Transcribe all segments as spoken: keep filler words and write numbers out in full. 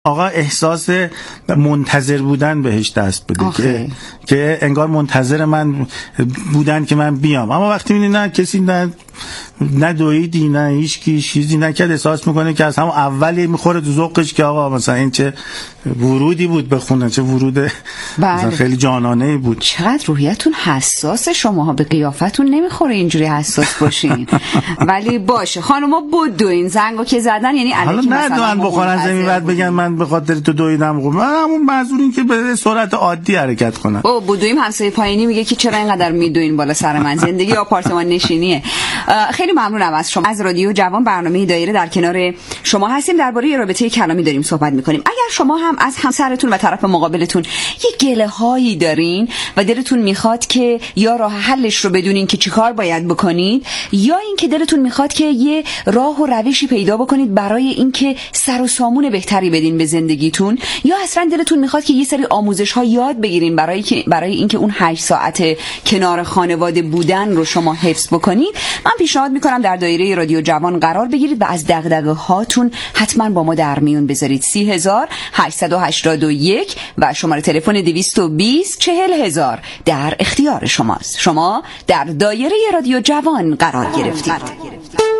آقا احساس منتظر بودن بهش دست بده که که انگار منتظر من بودن که من بیام، اما وقتی می‌بینی نه کسی نه نه دویدی نه هیچ کی چیزی نکرد، احساس میکنه که از همون اولی میخوره تو ذوقش که آقا مثلا این چه ورودی بود به خونه، چه ورود مثلا خیلی جانانه‌ای بود. چقدر روحیتون حساسه، شماها به قیافتون نمیخوره اینجوری حساس باشین. ولی باشه خانوما بدوین زنگو که زدن، یعنی الکی مثلا من بخورن زمین بعد بگن من به خاطر تو دویدم، خب من همون منظور این که به سرعت عادی حرکت کنن. او بدویم همسایه پایینی میگه که چرا اینقدر میدوین بالا سر من، زندگی آپارتمان نشینیه. خیلی ممنونم از شما. از رادیو جوان برنامه دایره در کنار شما هستیم، درباره رابطه کلامی داریم صحبت میکنیم. اگر شما هم از همسرتون و طرف مقابلتون یه گله هایی دارین و دلتون میخواد که یا راه حلش رو بدونین که چیکار باید بکنید، یا اینکه دلتون میخواد که یه راه و روشی پیدا بکنید برای اینکه سر و سامون بهتری بدین به زندگیتون، یا اصلا دلتون میخواد که یه سری آموزش ها یاد بگیرین برای که برای اینکه اون هشت ساعت کنار خانواده بودن رو شما حفظ بکنید، من پیشنهاد میکنم در دایره رادیو جوان قرار بگیرید و از دغدغه هاتون حتما با ما در میون بذارید. سی هزار هشتصد و هشتاد و یک و شماره تلفن دویست و بیست چهل هزار در اختیار شماست. شما در دایره رادیو جوان قرار گرفتید.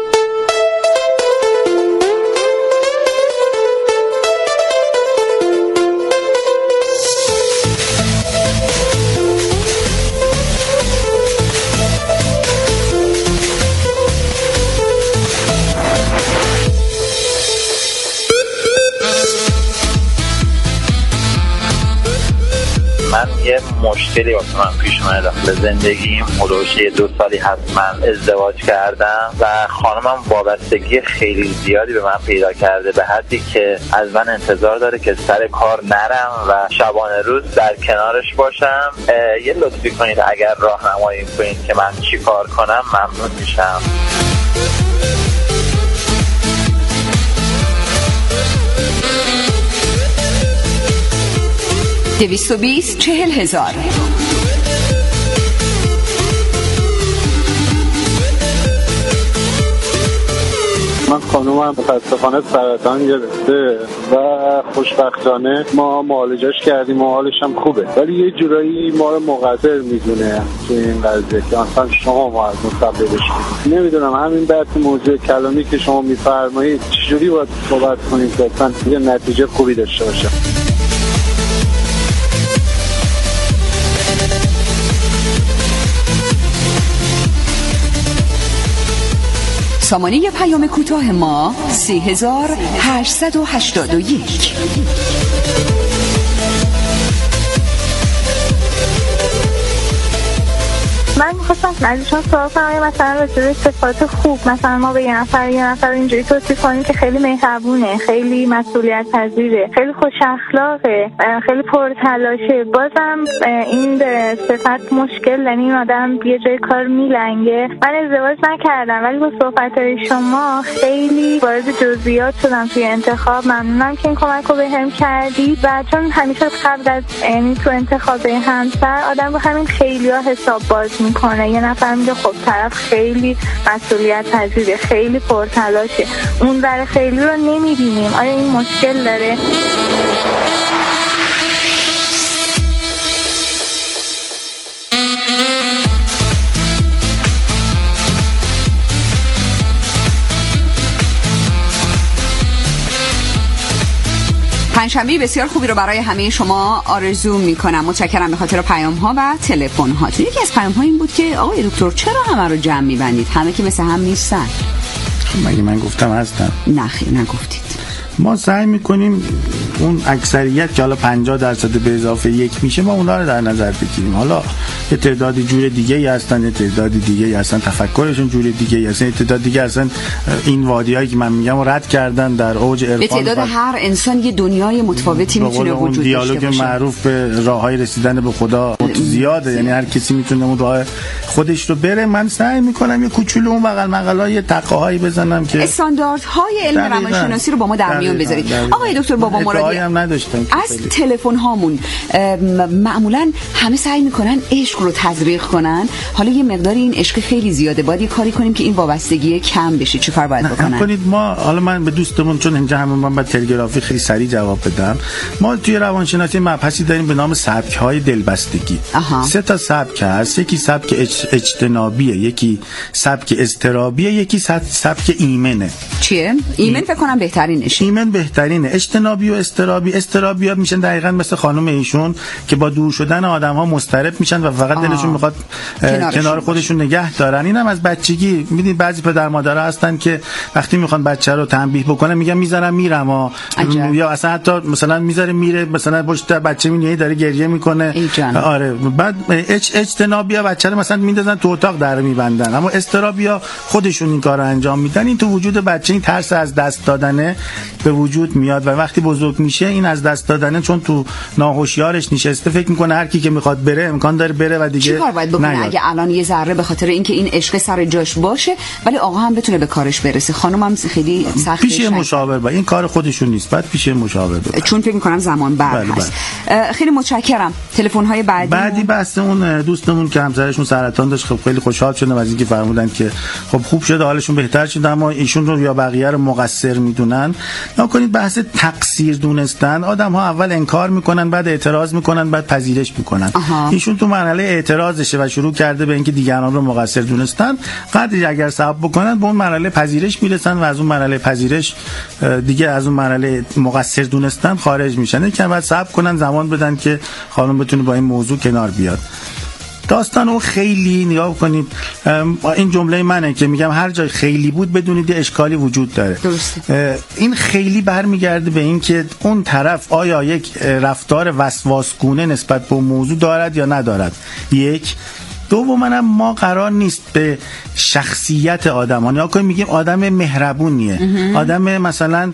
من یه مشکلی واسه من پیش اومده داخل زندگیم. حدوش یه دو سالی هست من ازدواج کردم و خانمم وابستگی خیلی زیادی به من پیدا کرده، به حدی که از من انتظار داره که سر کار نرم و شبانه روز در کنارش باشم. یه لطفی کنید اگر راهنمایی کنید که من چی کار کنم ممنون میشم. دویست و بیست چهل هزار. من خانومم متاسفانه سرطان گرفته و خوشبختانه ما معالجش کردیم و حالش هم خوبه، ولی یه جورایی ما رو مقصر میدونه تو این قضیه که اصلا شما باید مسببش کنید. نمیدونم همین بحث موضوع کلامی که شما میفرمایید چجوری باید صحبت کنید که اصلا یه نتیجه خوبی داشته باشه. سامانه پیام کوتاه ما سی هزار هشتصد و هشتاد و یک. من می‌خواستم ازشون سوال کنم مثلا راجع به صفات خوب، مثلا ما به یه نفر یه نفر اینجوری توصیف کنیم که خیلی مهربونه، خیلی مسئولیت پذیره، خیلی خوش اخلاقه، خیلی پرتلاشه، بازم این صفت مشکل، یعنی این آدم یه جای کار میلنگه. من ازدواج نکردم ولی با صحبت‌های شما خیلی وارد جزئیات شدم توی انتخاب. ممنونم که این کمک رو بهم کردید و چون همیشه قبل از یعنی تو انتخاب همسر آدم با همین خیلی‌ها حساب باز میکنه. یه نفر میگه خب طرف خیلی مسئولیت پذیره، خیلی پرتلاشه، اون برای خیلی رو نمیبینیم. آیا این مشکل داره؟ پنجشنبه بسیار خوبی رو برای همه شما آرزو میکنم. متشکرم به خاطر پیام ها و تلفن هاتون. یکی از پیام ها این بود که آقای دکتر چرا همه رو جمع میبندید؟ همه که مثل هم نیستن. مگه من گفتم هستن؟ نه خیر نگفتید. ما سعی میکنیم اون اکثریت که حالا پنجاه درصد به اضافه یک میشه ما اونا رو در نظر بگیریم. حالا یه تعدادی جور دیگه ای هستن، یه تعدادی دیگه ای هستن تفکرشون جور دیگه ای هستن، یه تعداد دیگه هستن این وادیایی که من میگم رد کردن در اوج عرفان. به تعداد و هر انسان یه دنیای متفاوتی میتونه وجود داشته باشه. دیالوگ معروف به راههای رسیدن به خدا زیاده، یعنی هر کسی میتونه اون راه خودش رو بره. من سعی میکنم یه کوچولو اون بغل مقالای تقاهایی بزنم که استانداردهای علم روانشناسی رو با ما در میون بذارید. آقای دکتر بابا مراد دعایی هم نداشتم. از تلفن هامون معمولا همه سعی میکنن عشق رو تزریق کنن. حالا یه مقدار این عشق خیلی زیاده، باید یه کاری کنیم که این وابستگی کم بشه. چه کار باید بکنن؟ کنید ما حالا من به دوستمون، چون اینجا همون من با تلگرافی خیلی سریع جواب بدم، ما توی روانشناسی مبحثی داریم به نام سبک‌های دلبستگی. آها. سه تا سبک هست. یکی سبک اج... اجتنابیه، یکی سبک اضطرابیه، یکی سبک ایمنه. چیه؟ ایمن فکر کنم بهترینشه. ایمن بهترینه. اجتنابی و اضطرابی، اضطرابی‌ها میشن دقیقاً مثل خانم ایشون که با دور شدن آدم‌ها مضطرب میشن و فقط دلشون میخواد کنار خودشون نگه دارن. اینم از بچگی می‌بینید بعضی پدر مادرها هستن که وقتی میخوان بچه رو تنبیه بکنن میگن میذارم میرم ها، یا اصلا حتی مثلا میذاره میره مثلا پشت بچه میاد داره گریه میکنه. آره بعد اج اجتنابیا بچه رو مثلا میندازن تو اتاق در میبندن، اما اضطرابیا خودشون این کارو انجام میدن. این تو وجود بچه این ترس از دست دادنه به وجود میاد و وقتی بزرگ میشه این از دست دادنه چون تو ناهوشیارش نشسته فکر میکنه هر کی که میخواد بره امکان داره بره و دیگه چیکار باید بکنه اگه الان یه ذره به خاطر اینکه این عشق سر جاش باشه ولی آقا هم بتونه به کارش برسه، خانم هم خیلی سخت پیش مشاور با این کار خودشون نیست، بعد پیش مشاور ببر. چون فکر می‌کنم زمان بعد بله هست. بله. خیلی متشکرم. تلفن‌های بعدی بعدی بحث اون دوستمون که همسرشون سرطان داشت، خب خیلی خوشحال شدم از اینکه فرمودن که خب خوب شده، حالشون بهتر شده، اما ایشون رو یا بقیه رو مقصر میدونن. نکنید بحث تقصیر دونستن. آدم‌ها اول انکار میکنن، بعد اعتراض میکنن، بعد پذیرش میکنن. ایشون تو مرحله اعتراضشه و شروع کرده به اینکه دیگران رو مقصر دونستن. قدری اگر صبر بکنن به اون مرحله پذیرش میرسن و از اون مرحله پذیرش دیگه از اون مرحله مقصر دونستن خارج میشن. که بعد صبر کنن، زمان بدن که خانم بتونه با این موضوع کنار بیاد. داستان اون خیلی نگاه کنید، این جمله منه که میگم هر جای خیلی بود بدونید یه اشکالی وجود داره. درسته. این خیلی برمیگرده به این که اون طرف آیا یک رفتار وسواسگونه نسبت به موضوع دارد یا ندارد. یک دوماً ما قرار نیست به شخصیت آدم ها کنیم میگیم آدم مهربونیه، آدم مثلا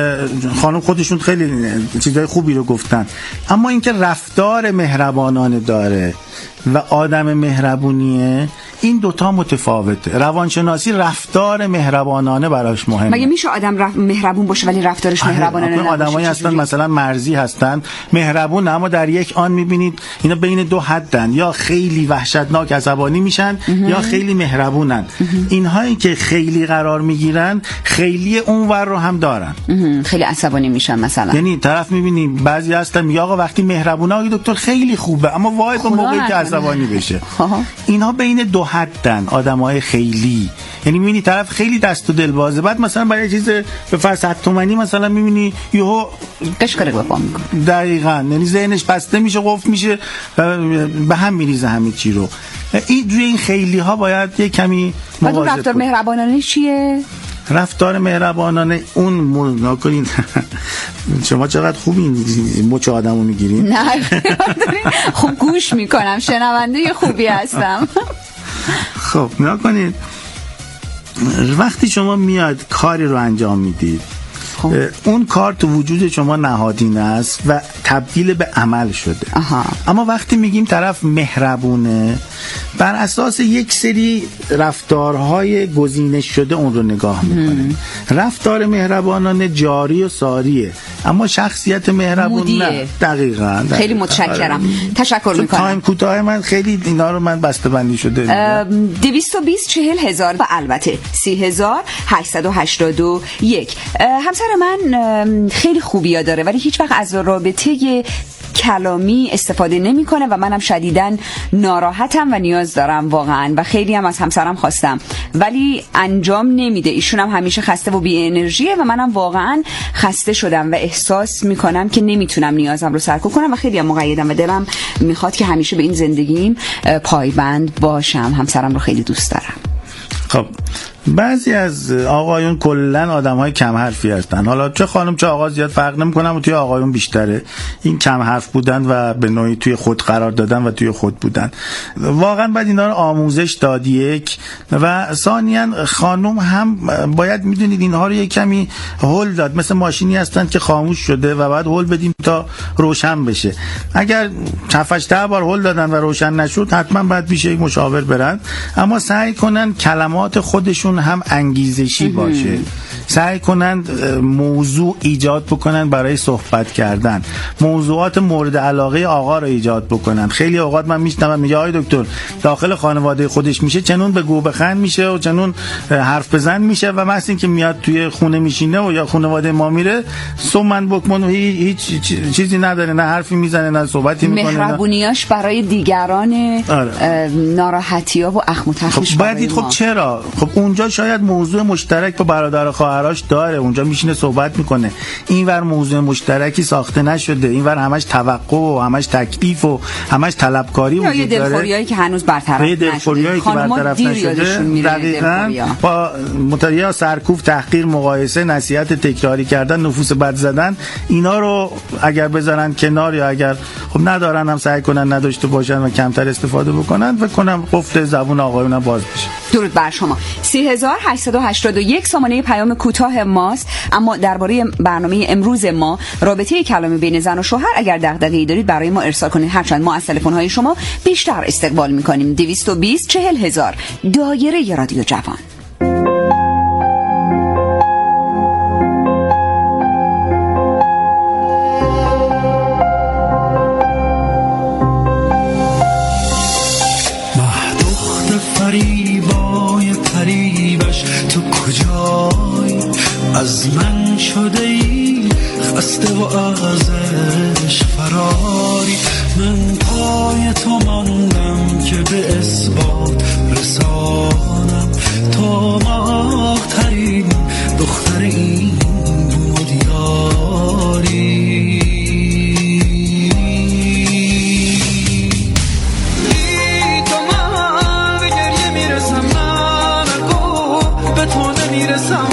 خانم خودشون خیلی چیزای خوبی رو گفتن، اما اینکه رفتار مهربانانه داره و آدم مهربونیه این دوتا متفاوته. روانشناسی رفتار مهربانانه براش مهمه. مگه میشه آدم رف... مهربون باشه ولی رفتارش مهربانانه نباشه؟ آدمایی هستن مثلا مرزی هستن مهربون، اما در یک آن میبینید اینا بین دو حدن، یا خیلی وحشتناک عصبانی میشن یا خیلی مهربونن. اینهایی که خیلی قرار میگیرن خیلی اونور رو هم دارن، خیلی عصبانی میشن مثلا. یعنی طرف میبینی بعضی هستن میگه آقا وقتی مهربونه آقا دکتر خیلی خوبه، اما وای به موقعی که عصبانی بشه. اینها بین دو حدن آدمای خیلی، یعنی میبینی طرف خیلی دست و دل بازه، بعد مثلا برای چیز به فرض صد تومانی مثلا میبینی یهو قشقره بپا میکنه. دقیقاً، یعنی ذهنش بسته میشه، قفل میشه، به هم میریزه همه چی رو. این روی این خیلی ها باید یه کمی مواظب بود. رفتار مهربانانه چیه؟ رفتار مهربانانه اون مولنا کنین. شما چقدر خوبین مچ آدمو میگیرین. نه خوب گوش میکنم، شنونده خوبی هستم. خب نکنید وقتی شما میاد کاری رو انجام میدید اون کار تو وجود شما نهادینه است و تبدیل به عمل شده. آها. اما وقتی میگیم طرف مهربونه بر اساس یک سری رفتارهای گزینش شده اون رو نگاه میکنه. رفتار مهربانانه جاری و ساریه، اما شخصیت مهربون نه. دقیقاً. خیلی متشکرم. تشکر میکنم. تایم کوتاه من خیلی اینا رو من بسته بندی شده. دویست و بیست چهل هزار و البته سی هزار هشتصد و هشتاد و یک. همسر من خیلی خوبیا داره ولی هیچ وقت از رابطه کلامی استفاده نمیکنه و منم شدیداً ناراحتم و نیاز دارم واقعا و خیلی هم از همسرم خواستم ولی انجام نمیده. ایشون هم همیشه خسته و بی انرژیه و منم واقعا خسته شدم و احساس میکنم که نمیتونم نیازم رو سرکوب کنم و خیلی هم مقیدم و دلم میخواد که همیشه به این زندگیم پایبند باشم. همسرم رو خیلی دوست دارم. خب بعضی از آقایون کلن آدم‌های کم حرفی هستن، حالا چه خانم چه آقا زیاد فرق نمی‌کنه و توی آقایون بیشتره این کم حرف بودن و به نوعی توی خود قرار دادن و توی خود بودن. واقعا باید اینا رو آموزش داد. یک و ثانیاً خانم هم باید میدونید اینها رو یک کمی هول داد، مثل ماشینی هستن که خاموش شده و بعد هول بدیم تا روشن بشه. اگر هفت ده بار هول دادن و روشن نشد حتما باید پیش یک مشاور برن، اما سعی کنن کلمات خودشون هم انگیزشی باشه. سعی کنند موضوع ایجاد بکنن برای صحبت کردن، موضوعات مورد علاقه آقا رو ایجاد بکنن. خیلی اوقات من میشنوم میگه آقای دکتر داخل خانواده خودش میشه چنون به گو بخند میشه و چنون حرف بزن میشه و مثلا اینکه میاد توی خونه میشینه و یا خانواده ما میره سومن بکمن و هیچ چیزی نداره، نه حرفی میزنه نه صحبتی میکنه. مهربونیاش برای دیگران آره. ناراحتی‌ها و اخم و تخمش خب باید دید خب چرا؟ خب اونجا شاید موضوع مشترک با برادر خواهرش داره، اونجا میشینه صحبت میکنه. اینور موضوع مشترکی ساخته نشده، اینور همش توقع و همش تکلیف و همش طلبکاری وجود داره. یا دلخوریایی که هنوز برطرف نشده. دلخوریایی که برطرف نشده. دقیقاً با متریه سرکوب، تحقیر، مقایسه، نصیحت تکراری کردن، نفوس بد زدن، اینا رو اگر بذارن کنار یا اگر خب ندارن هم سعی کنن نداشته باشن و کمتر استفاده بکنن و کنم قفل زبون آقایون باز بشه. درود بر شما. سه هزار و هشتصد و هشتاد و یک سامانه پیام کوتاه ماست. اما درباره برنامه امروز ما رابطه کلامی بین زن و شوهر اگر دغدغه‌ای دارید برای ما ارسال کنید، هرچند ما از تلفن‌های شما بیشتر استقبال می‌کنیم. دویست و بیست چهل هزار دایره رادیو جوان. از من شده ای خسته و ازش فراری، من پای تو ماندم که به اثبات رسانم تا ماه‌ترین دختر این بودیاری. بی تو من به گریه میرسم، من اگو به تو نمیرسم.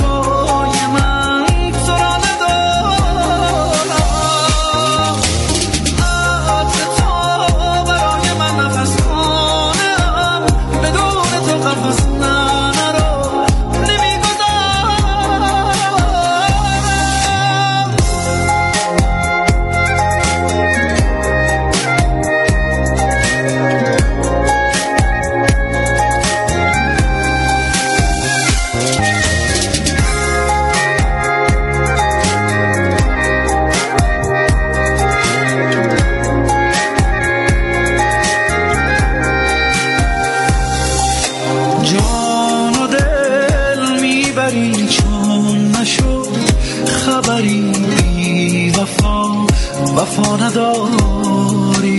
وفا نداری،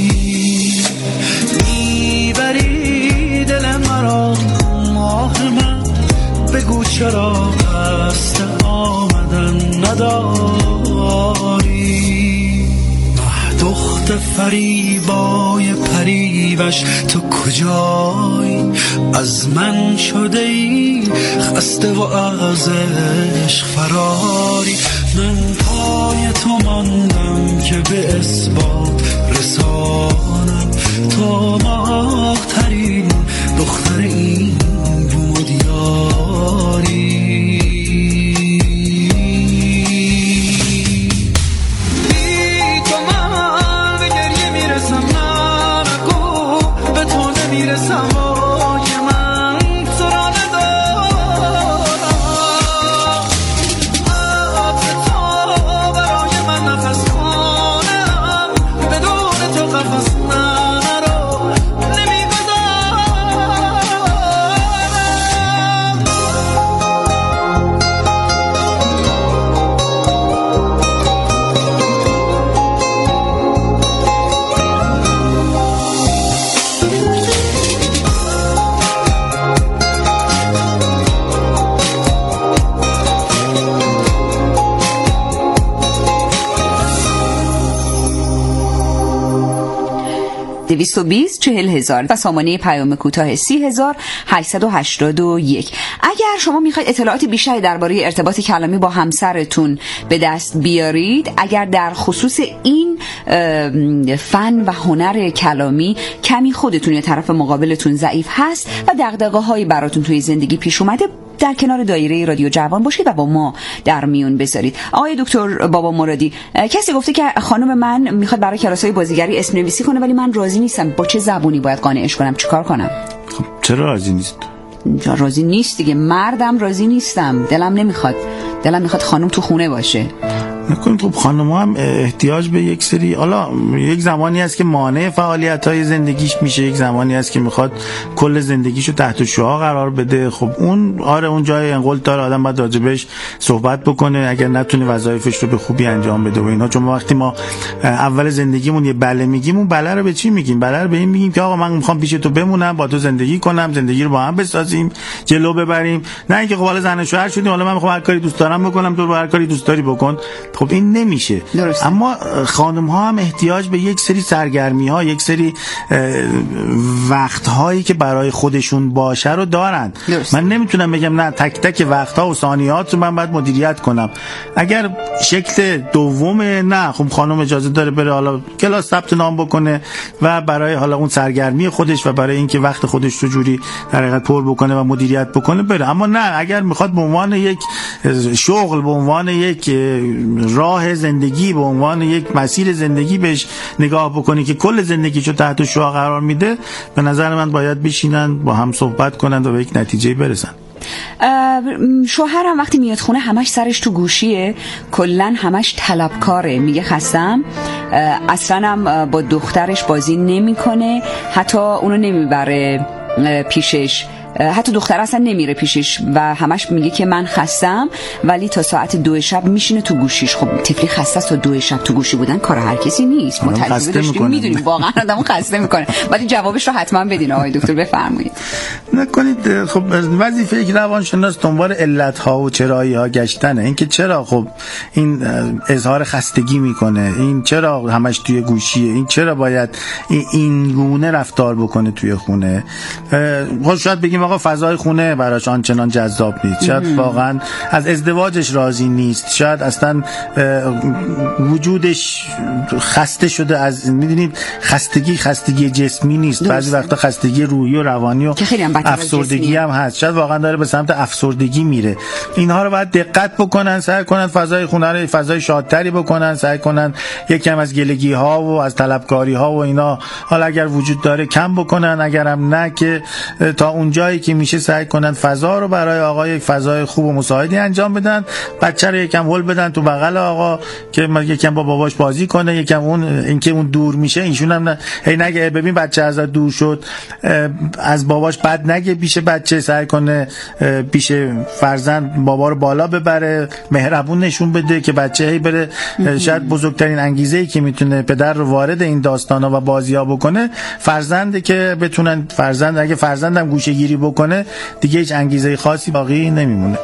میبری دل مرا ماه من، بگو چرا قصد آمدن نداری. مه دخت فریبای پریوش تو کجایی؟ از من شده ای خسته و از عشق فراری، من پای تو ماندم که به اثبات رسانم تا ماه‌ترین دختر این بودیاری. بی تو من به گریه میرسم، من اگو به تو نمیرسم. دویست و بیست چهل هزار و سامانه پیام کوتاه سی هزار هشتصد و هشتاد و یک. اگر شما میخواید اطلاعات بیشتری درباره ارتباط کلامی با همسرتون به دست بیارید، اگر در خصوص این فن و هنر کلامی کمی خودتون یا طرف مقابلتون ضعیف هست و دغدغه‌هایی براتون توی زندگی پیش اومده، در کنار دایره رادیو جوان باشید و با ما در میون بذارید. آقای دکتر بابا مرادی، کسی گفته که خانم من میخواد برای کلاس‌های بازیگری اسم نویسی کنه ولی من راضی نیستم، با چه زبونی باید قانعش کنم؟ چیکار کنم؟ خب چرا راضی نیست؟ راضی نیست دیگه، مردم راضی نیستم، دلم نمیخواد، دلم میخواد خانم تو خونه باشه. نکنید خب خانم هم احتیاج به یک سری، حالا یک زمانی هست که مانع فعالیت‌های زندگیش میشه، یک زمانی هست که میخواد کل زندگیشو تحت شعاع قرار بده. خب اون آره اون جای انقل داره، آدم باید راجبش صحبت بکنه اگر نتونه وظایفش رو به خوبی انجام بده و اینا. چون وقتی ما اول زندگیمون یه بله میگیم، اون بله رو به چی میگیم؟ بله رو به این میگیم که آقا من میخوام پیش تو بمونم، با تو زندگی کنم، زندگی رو با هم بسازیم، جلو ببریم. نه اینکه خب حالا زن و شوهر شدیم، حالا من میخوام هر کاری دوست دارم بکنم، تو هر کاری دوست داری بکن. خب این نمیشه. درسته. اما خانم ها هم احتیاج به یک سری سرگرمی ها، یک سری وقت هایی که برای خودشون باشه رو دارن. درسته. من نمیتونم بگم نه تک تک وقت ها و ثانیات رو من باید مدیریت کنم. اگر شکل دومه، نه خب خانم اجازه داره بره حالا کلاس ثبت نام بکنه و برای حالا اون سرگرمی خودش و برای اینکه وقت خودش رو جوری در حقیقت پر بکنه و مدیریت بکنه بره. اما نه اگر میخواد به عنوان یک شغل، به عنوان یک راه زندگی، به عنوان یک مسیر زندگی بهش نگاه بکنی که کل زندگیشو تحت شعاع قرار میده، به نظر من باید بشینن با هم صحبت کنن و به یک نتیجه برسن. شوهرم وقتی میاد خونه همش سرش تو گوشیه، کلن همش طلبکاره، میگه خستم، اصلا هم با دخترش بازی نمیکنه، حتی اونو نمیبره پیشش، حتی دختر اصلا نمیره پیشش و همش میگه که من خستم، ولی تا ساعت دو شب میشینه تو گوشیش. خب طفلی خسته تا دو شب تو گوشی بودن کار هر کسی نیست، ما تجربه داشتیم میدونیم واقعا آدمو خسته میکنه. ولی جوابش رو حتما بدین آقای دکتر، بفرمایید. نکنید خب وظیفه یک روانشناس دنبال علت ها و چرایی ها گشتنه. اینکه چرا خب این اظهار خستگی میکنه، این چرا همش توی گوشیه، این چرا باید این گونه رفتار بکنه توی خونه. خب شاید بگیم آقا فضای خونه براش آنچنان جذاب نیست، شاید واقعا از ازدواجش راضی نیست، شاید اصلا وجودش خسته شده از، میدونید خستگی خستگی جسمی نیست، بعضی وقتا خستگی روحی و روانی و افسردگی هم هست، شاید واقعا داره به سمت افسردگی میره. اینها رو باید دقت بکنن، سعی کنن فضای خونه رو فضای شادتری بکنن، سعی کنن یکم از گلگی ها و از طلبکاری ها و اینا حالا اگر وجود داره کم بکنن، اگرم نه که تا اونجایی که میشه سعی کنن فضا رو برای آقا یک فضای خوب و مساعدی انجام بدن. بچه رو یکم هول بدن تو بغل آقا که یکم با باباش بازی کنه، یکم اون اینکه اون دور میشه ایشون هم هی نگه ببین بچه ازت دور شد، از باباش بد نگه پیش بچه، سعی کنه پیش فرزند بابا رو بالا ببره، مهربون نشون بده که بچه هی بره. شاید بزرگترین انگیزه‌ای که میتونه پدر رو وارد این داستانا و بازی‌ها بکنه فرزنده که بتونن فرزند اگه فرزندم گوشه‌گیری بکنه دیگه هیچ انگیزه خاصی باقی نمیمونه.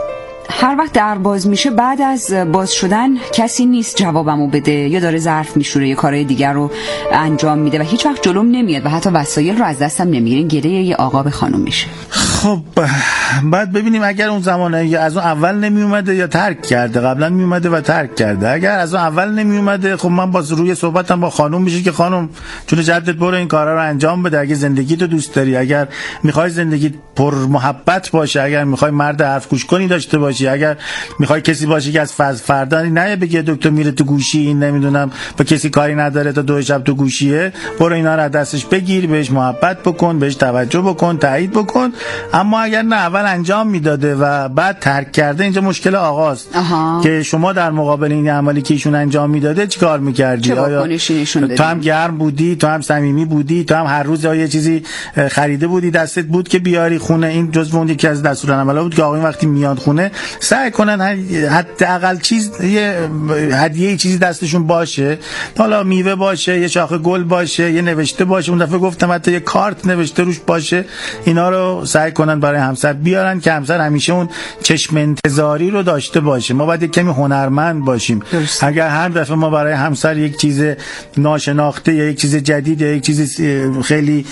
هر وقت در باز میشه بعد از باز شدن کسی نیست جوابمو بده، یا داره ظرف میشوره یا کارهای دیگر رو انجام میده و هیچ وقت جلوم نمیاد و حتی وسایل رو از دستم نمیگیره. گله یه آقا به خانم میشه. خب بعد ببینیم اگر اون زمانه یا از اون اول نمی اومده یا ترک کرده، قبلا می اومده و ترک کرده. اگر از اون اول نمی اومده خب من باز روی صحبتم با خانم میشه که خانم چون جدت برو این کارا رو انجام بده. اگه زندگی تو دوست داری، اگر میخوای زندگی پر محبت باشه، اگر میخوای مرد حرف گوش کنی داشته باشی، اگر میخوای کسی باشی که از فردا نه بگه دکتر میره تو گوشی، این نمیدونم با کسی کاری نداره تا دو شب تو گوشیه، برو اینا رو از دستش بگیر، بهش محبت بکن، بهش توجه بکن، تایید بکن. اما اگر نه اول انجام میداده و بعد ترک کرده، اینجا مشکل آغاز که شما در مقابل این عملی که ایشون انجام میداده چیکار میکردی؟ آیا تو هم گرم بودی، تو هم صمیمی بودی، تو هم هر روز یه چیزی خریده بودی دستت بود که بیاری خونه؟ این جزو اون یکی از دستورالعملا بود که آقا این وقتی میاد خونه سعی کنن حداقل چیز یه هدیه چیزی دستشون باشه، حالا میوه باشه، یه شاخه گل باشه، یه نوشته باشه. اون دفعه گفتم حتی یه کارت نوشته روش باشه. اینا رو سعی کنن برای همسر بیارن که همسر همیشه اون چشم انتظاری رو داشته باشه. ما باید یک کمی هنرمند باشیم. درست. اگر هر دفعه ما برای همسر یک چیز ناشناخته یا یک چیز جدید یا یک چیز خیلی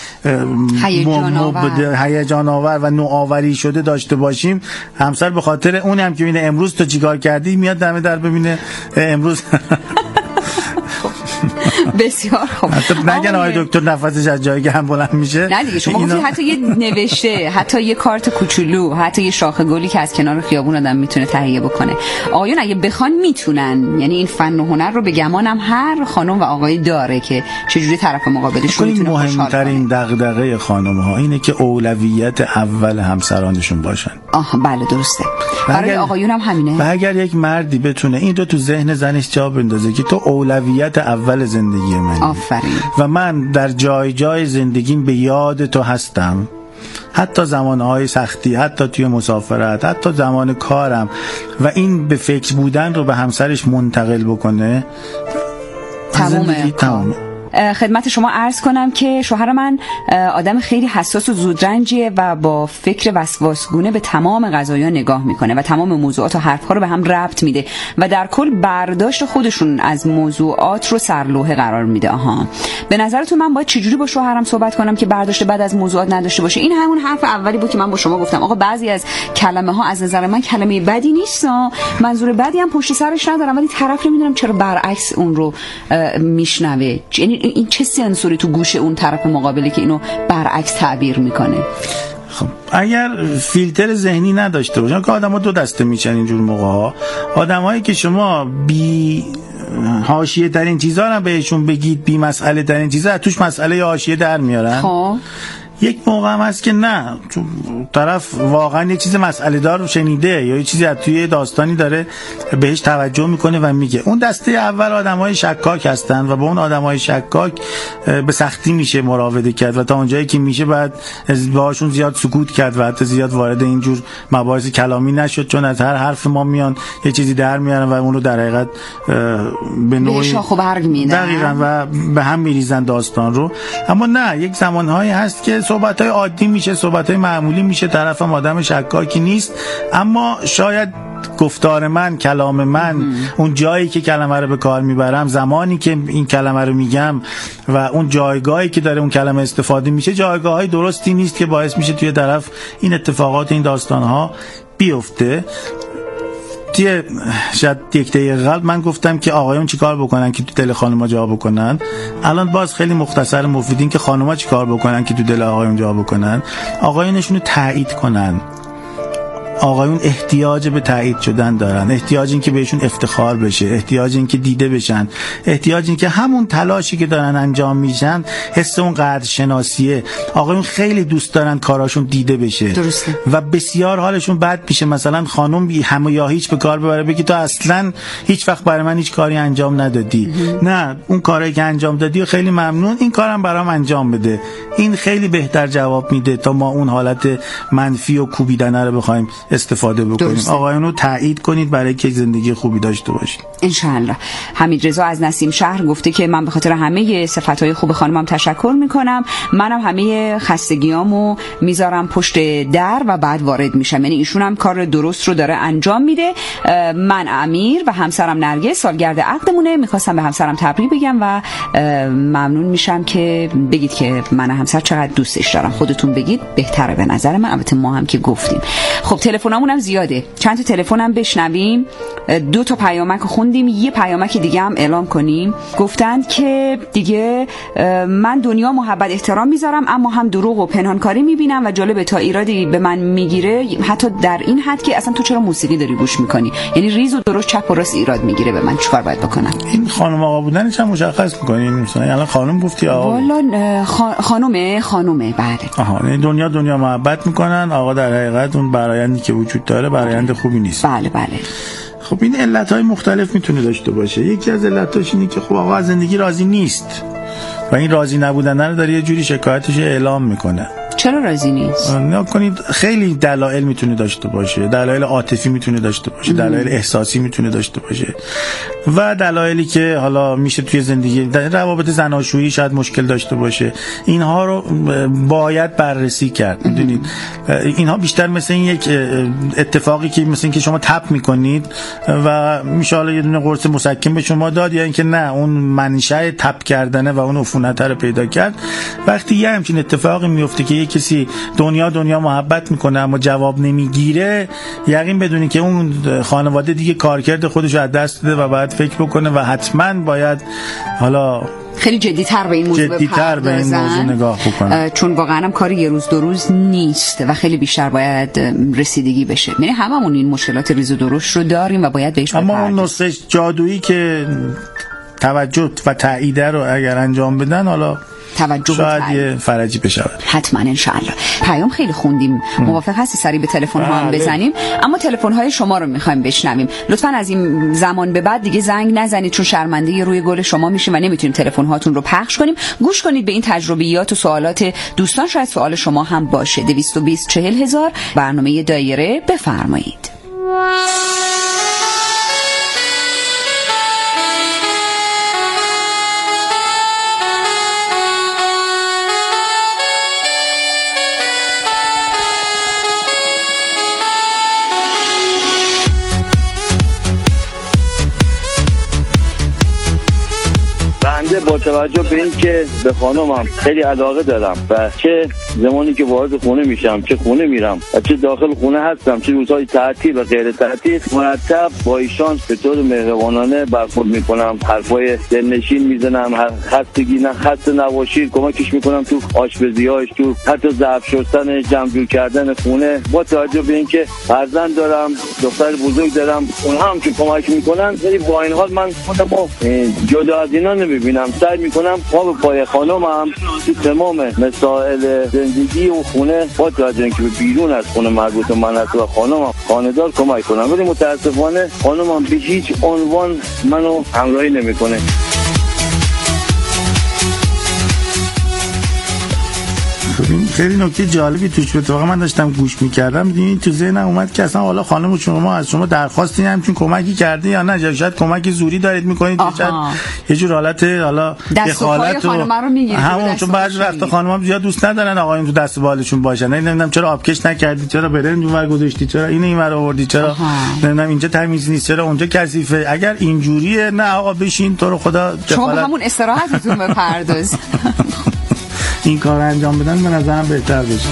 هیجان آور و نوآوری شده داشته باشیم، همسر به خاطر اون هم که ببینه امروز تو چیکار کردی میاد دم در ببینه امروز بسیار خوب. نگن آقای دکتر نفسش از جایی که هم بلند میشه. نه دیگه شما اینا... گفتید حتی یه نوشته، حتی یه کارت کوچولو، حتی یه شاخه گلی که از کنار خیابون آدم میتونه تهیه بکنه. آقایون اگه بخوان میتونن، یعنی این فن و هنر رو به گمانم هر خانم و آقایی داره که چجوری طرف مقابلشون میتونه خوشحال کنه. مهمترین دغدغه خانم‌ها اینه که اولویت اول همسرانشون باشن. آها بله درسته. برای آقایون هم همینه. و اگر یک مردی بتونه این رو تو ذهن زنش جا بندازه که تو اولویت اول زندگی منی. آفرین. و من در جای جای زندگیم به یاد تو هستم، حتی زمانهای سختی، حتی توی مسافرت، حتی زمان کارم، و این به فکر بودن رو به همسرش منتقل بکنه، تمومه. تمومه. خدمت شما عرض کنم که شوهر من آدم خیلی حساس و زودرنجیه و با فکر وسواسگونه به تمام قضایا نگاه میکنه و تمام موضوعات و حرفها رو به هم ربط میده و در کل برداشت خودشون از موضوعات رو سرلوحه قرار میده. آها، به نظرتون من باید چجوری با شوهرم صحبت کنم که برداشت بعد از موضوعات نداشته باشه؟ این همون حرف اولی بود که من با شما گفتم. آقا بعضی از کلمه ها از نظر من کلمه بدی نیست، منظور بدی هم پشت سرش ندارم، ولی طرف نمیدونم چرا برعکس اون رو میشنوه. یعنی این چه سنسوری تو گوش اون طرف مقابله که اینو برعکس تعبیر میکنه؟ خب اگر فیلتر ذهنی نداشته باشن که آدم‌ها دو دسته میشن اینجور موقع‌ها. آدمایی که شما بی حاشیه ترین چیزا رو بهشون بگید، بی مسئله ترین چیزا توش مسئله حاشیه در میارن. خب یک موقع هم هست که نه، طرف واقعا یه چیز مسئله دار شنیده یا یه چیزی از توی داستانی داره بهش توجه میکنه و میگه. اون دسته اول آدمای شکاک هستن و با اون آدمای شکاک به سختی میشه مراوده کرد و تا اونجایی که میشه بعد باهاشون زیاد سکوت کرد و حتی زیاد وارد اینجور مباحث کلامی نشد، چون از هر حرف ما میان یه چیزی در میارن و اون رو در حقیقت به نوعی شاخ و برگ میدن دقیقاً و به هم میریزن داستان رو. اما نه، یک زمانهایی هست که صحبت‌های عادی میشه، صحبت‌های معمولی میشه، طرفم آدم شکاکی نیست، اما شاید گفتار من، کلام من، ام. اون جایی که کلمه رو به کار میبرم، زمانی که این کلمه رو میگم و اون جایگاهی که داره اون کلمه استفاده میشه جایگاه‌های درستی نیست که باعث میشه توی طرف این اتفاقات، این داستان‌ها بیفته. توی شاید یک دقیقه قبل من گفتم که آقایون چیکار بکنن که تو دل خانم‌ها جا بکنن. الان باز خیلی مختصر مفیدین که خانم‌ها چیکار بکنن که تو دل آقایون جا بکنن. آقایونشون رو تایید کنن. آقایون احتیاج به تایید شدن دارن، احتیاج این که بهشون افتخار بشه، احتیاج این که دیده بشن، احتیاج این که همون تلاشی که دارن انجام میشن حس اون قدر شناسیه. آقایون خیلی دوست دارن کاراشون دیده بشه. درسته. و بسیار حالشون بد میشه مثلا خانم بی همه یا هیچ به کار ببره بگی تو اصلا هیچ وقت برای من هیچ کاری انجام ندادی. نه، اون کاری که انجام دادی و خیلی ممنون، این کارم برام انجام بده. این خیلی بهتر جواب میده تا ما اون حالت منفی و کوبیدن رو بخوایم استفاده بکنیم. آقایون رو تایید کنید برای که زندگی خوبی داشته باشید. ان شاء الله. حمید رضا از نسیم شهر گفته که من به خاطر همه صفات‌های خوب خانمم تشکر میکنم. منم همه خستگیامو میذارم پشت در و بعد وارد میشم. یعنی ایشون هم کار درست رو داره انجام میده. من امیر و همسرم نرگس سالگرد عقدمونه. میخواستم به همسرم تبریک بگم و ممنون میشم که بگید که من همسر چقدر دوستش دارم. خودتون بگید بهتره به نظر من. البته ما هم که گفتیم. خب تلفنامون هم زیاده، چند تا تلفنم بشنویم. دو تا پیامک خوندیم، یه پیامک دیگه هم اعلام کنیم. گفتند که دیگه من دنیا محبت احترام میذارم اما هم دروغ و پنهانکاری میبینم و جالب تا ایرادی به من میگیره، حتی در این حد که اصلا تو چرا موسیقی داری گوش میکنی. یعنی ریز و درشت چپ و راست ایراد میگیره به من. چیکار باید بکنم؟ این خانم آقا بودنش هم مشخص میکنین مثلا الان خانم گفتی آقا؟ والا خانومه خانومه بله. آها، دنیا دنیا محبت میکنن، آقا در حقیقت اون برآیندی که وجود داره برآیند خوبی نیست. بله بله. خب این علتهای مختلف میتونه داشته باشه. یکی از علتاش اینه که خب آقا از زندگی راضی نیست و این راضی نبودن رو داره یه جوری شکایتش اعلام میکنه. چرا راضی نیست؟ نه کنید خیلی دلایل میتونه داشته باشه، دلایل عاطفی میتونه داشته باشه، دلایل احساسی میتونه داشته باشه و دلایلی که حالا میشه توی زندگی روابط زناشویی شاید مشکل داشته باشه. اینها رو باید بررسی کرد. میدونید اینها بیشتر مثل این یک اتفاقی که مثل این که شما تپ میکنید و میشه حالا یه دونه قرص مسکن به شما داد یا اینکه نه اون منشأ تپ کردنه و اون عفونت رو پیدا کرد. وقتی یه همچین اتفاقی میفته که کسی دنیا دنیا محبت میکنه اما جواب نمیگیره، یقین بدونی که اون خانواده دیگه کارکرد خودش رو از دست داده و باید فکر بکنه و حتما باید حالا خیلی جدی‌تر به این موضوع جدی‌تر به این موضوع نگاه بکنن، چون واقعا هم کاری یه روز دو روز نیست و خیلی بیشتر باید رسیدگی بشه. یعنی هممون این مشکلات ریز و درشت رو داریم و باید بهش بپردازیم. اما اون نسخه جادویی که توجه و تایید رو اگر انجام بدن، حالا توجه شاید یه فرجی بشود. حتما انشالله. پیام خیلی خوندیم. موافق هستی سری به تلفن ها هم بزنیم؟ اما تلفن های شما رو میخوایم بشنویم. لطفاً از این زمان به بعد دیگه زنگ نزنید، چون شرمنده روی گل شما میشیم و نمیتونیم تلفن هاتون رو پخش کنیم. گوش کنید به این تجربیات و سوالات دوستان، شاید سوال شما هم باشه. دویست و بیست چهل هزار برنامه دایره، بفرمایید. با توجه به این که به خانمم خیلی علاقه دارم و چه زمانی که وارد خونه میشم، چه خونه میرم و چه داخل خونه هستم، چه روزهای تعطیل و غیر تعطیل، مرتب با ایشان به طور مهربانانه برخورد میکنم، حرفای دلنشین میزنم، خستگی نه خسته نباشید کمکش میکنم تو آشپزیاش، تو حتی ظرف شستن، جمع جور کردن خونه. با توجه به این که فرزند دارم، دختر بزرگ دارم، اونها هم که کمک میکنن، ولی با این حال من خودمو جدا از اینا نمیبینم. سعی میکنم پا به پای خانمم تو تمام مسائل زندگی و خونه، با توجه اینکه بیرون از خونه مربوط من است و خانمم خانه‌دار کمک کنم، ولی متاسفانه خانمم به هیچ عنوان منو همراهی نمیکنه. خیلی نکته جالبی توش بود. واقعا من داشتم گوش می‌کردم، دیدین تو ذهنم اومد که اصلا حالا خانم شما از شما درخواستی همچین کمکی کرده یا نه، شاید کمک زوری دارید می‌کنید، شاید یه جور حالت حالا دخالت و همون، چون بعضی وقتا خانم‌ها زیاد دوست ندارن آقایون تو دست بالشون باشن. نمیدونم چرا آبکش نکردی، چرا برنج اونور گذاشتی، چرا اینو اینور آوردی، چرا نمیدونم اینجا تمیز نیست، چرا اونجا کثیفه. اگر اینجوریه نه آقا بشین تو رو خدا شما به همون استراحتتون بپرداز. این کار انجام بدن به نظرم بهتر بشه.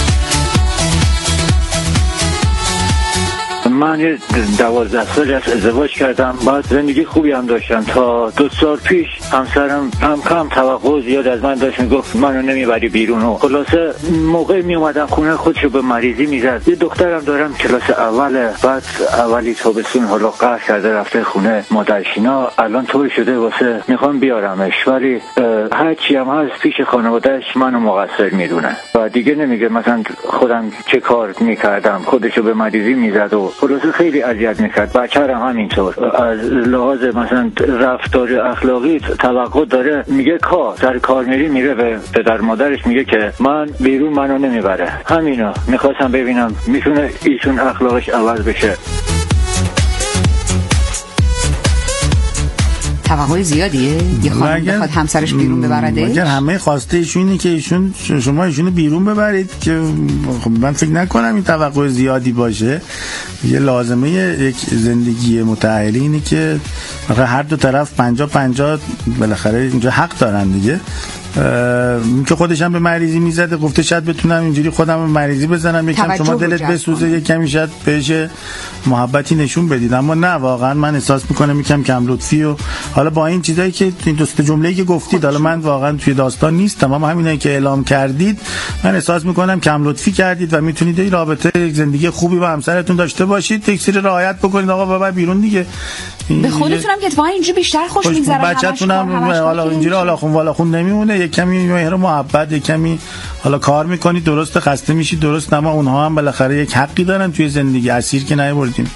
من یه دوازده سالی از ازدواج کردم، بعد زندگی خوبی هم داشتم تا دو سال پیش همسرم هم کم توقع زیاد از من داشت، میگفت منو نمیبری بیرون و خلاصه موقع می اومدم خونه خودشو به مریضی میزد. یه دخترم دارم کلاس اوله، بعد اولی تابستون حالا قهر کرده رفته خونه مادرشینا، الان طور شده واسه میخوام بیارمش، ولی هرچی هم هست پیش خانوادهش منو مقصر میدونه و دیگه نمیگه مثلا خودم چه کار میکردم، خودشو به مریضی میزد و خلاصه خیلی اذیت میکرد. بچه‌رم همینطور از لحاظ مثلا رفتار اخلاقی توقع داره، میگه کار سر کار میری، میره به پدر مادرش میگه که من بیرون منو نمیبره. همینا میخواستم ببینم میتونه ایشون اخلاقش عوض بشه. توقع زیادیه یه خانم بخواد همسرش بیرون ببرده. اگر همه خواسته ایشونه که ایشون شما ایشونو بیرون ببرید، که خب من فکر نکنم این توقع زیادی باشه. یه لازمه یک زندگی متأهلی اینه که هر دو طرف پنجاه پنجاه بالاخره اینجا حق دارن دیگه. این که خودش هم به مریضی میزده، گفته شاید بتونم اینجوری خودم به مریضی بزنم، یکم شما دلت بسوزه، یک کمی شاید بهش محبتی نشون بدید. اما نه، واقعا من احساس میکنم یکم کم لطفی و حالا با این چیزایی که این دو تا جمله‌ای که گفتید، حالا من واقعا توی داستان نیستم، اما همینایی که اعلام کردید من احساس میکنم کم لطفی کردید و میتونید این رابطه، یک زندگی خوبی با همسرتون داشته باشید. تکثیر رعایت بکنید، آقا ببر بیرون دیگه. به خودتون هم که اتفاقا اینجوری بیشتر خوش میگذره، بچه‌تون هم حالا اینجوری حالا خون والا خون نمیمونه، یک کمی مهر و محبت، یک کمی حالا کار میکنید، درست خسته میشید، درست، اما اونها هم بالاخره یک حقی دارن توی زندگی، اسیر که نیاوردیم.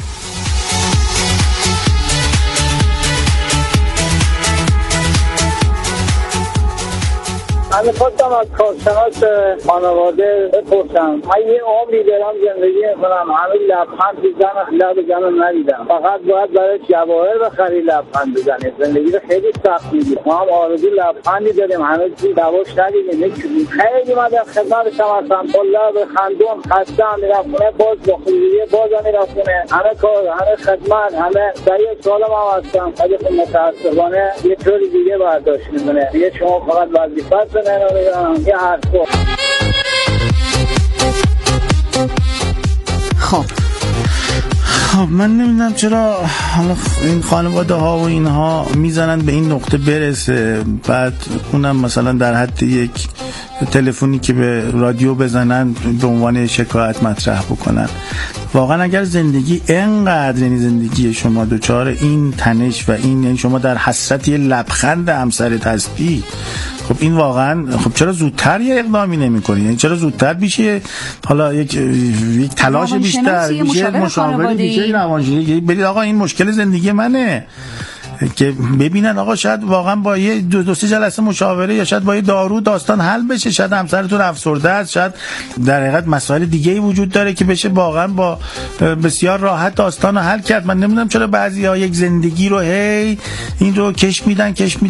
من خواستم از کارشناس خانواده بپرسم، من یه عمری دارم زندگی میکنم، همین لبخند بزنم لب بزنم ندیدم، فقط باید برای جواهر بخری لبخند بزنه. زندگی رو خیلی سخت میگیره. ما هم آرزو لبخندی داریم، همه چی دواش ندیدیم. خیلی من در خدمتشم هستم، با لب خندون خسته هم میرم خونه، باز با خوبیه باز هم میرم خونه، همه کار، همه خدمت، همه سریع سالم هم هستم، ولی خب متاسفانه یه طوری دیگه برداشت میکنه. دیگه شما فقط وظیفت نه نه یه حرفو. خب خب من نمیدونم چرا حالا این خانواده ها و اینها میزنن به این نقطه برسه، بعد اونم مثلا در حد یک تلفنی که به رادیو بزنن به عنوان شکایت مطرح بکنن. واقعا اگر زندگی اینقدر، یعنی زندگی شما دوچار این تنش و این، یعنی شما در حسرت یه لبخند همسرت هستی، خب این واقعا، خب چرا زودتر یه اقدامی نمی‌کنی؟ یعنی چرا زودتر بیشه حالا یک یک تلاش بیشتر، یه مشاوره بیشتر، روانشناسی برید آقا این مشکل زندگی منه، که ببینن آقا شاید واقعا با یه دو, دو سه جلسه مشاوره یا شاید با یه دارو داستان حل بشه، شاید همسرتون افسرده است، شاید در حقیقت مسائل دیگه‌ای وجود داره که بشه واقعا با بسیار راحت داستانو حل کرد. من نمیدونم چرا بعضیا یک زندگی رو هی این رو کش میدن کش میدن